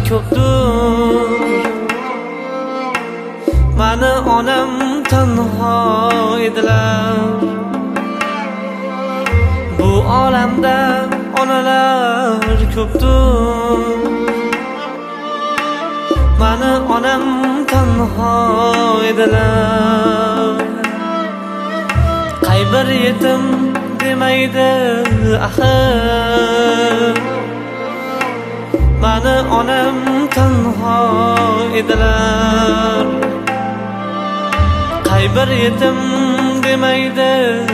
ko'pdir. Mani onam tanho edilar. Bu olamda onalar ko'pdir. Mani onam tanho edilar. Qay bir yetim demaydi axir. Mani onam tanho edilar. Qay bir yetim demaydi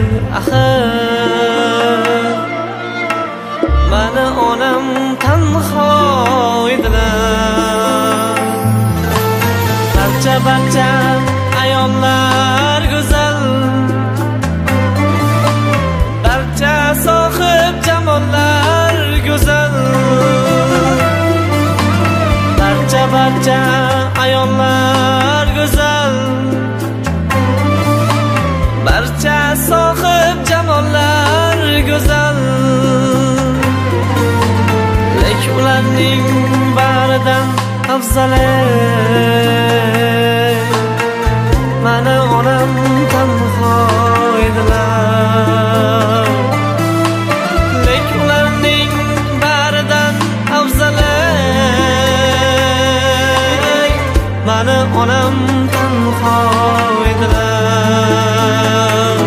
axir. Mani onam tanho edilar. Barcha ayollar go'zal, barcha sohib jamollar go'zal. Barcha ayollar go'zal, barcha sohib jamollar go'zal. Lek ularning baridan afzal mani onam tanho edilar. Lek ularning baridan afzal mani onam tanho edilar.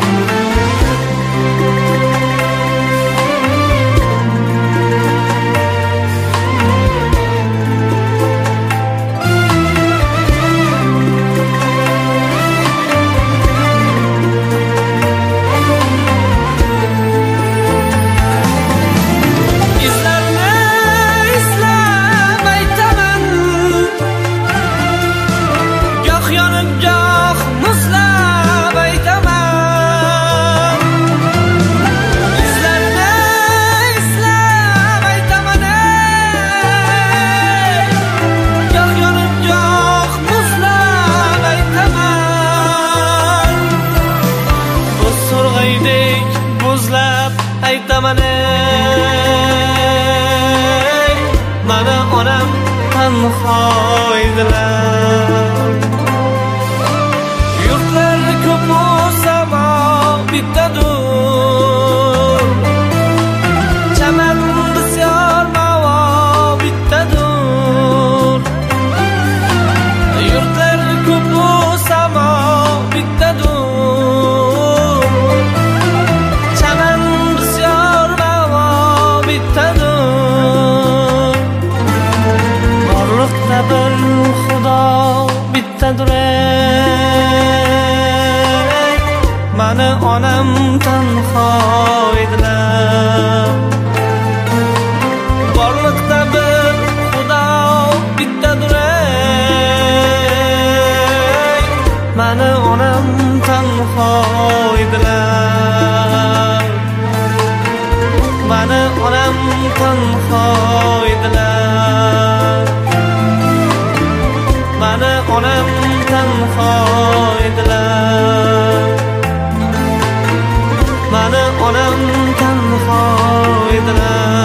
Mani onam tanho edilar. Yurtlar ko'p bo'lsa bittadur. Chaman bisyor mavo bittadur. Yurtlar ko'p bo'lsa bittadur. Chaman bisyor mavo bittadur. Borliqda bir Xudo bittadur. Mani onam tanho edilar. Borliqda bir Xudo bittadur. Mani onam tanho edilar. Mani onam tanho edilar. Mani onam tanho edilar. Mani onam tanho edilar.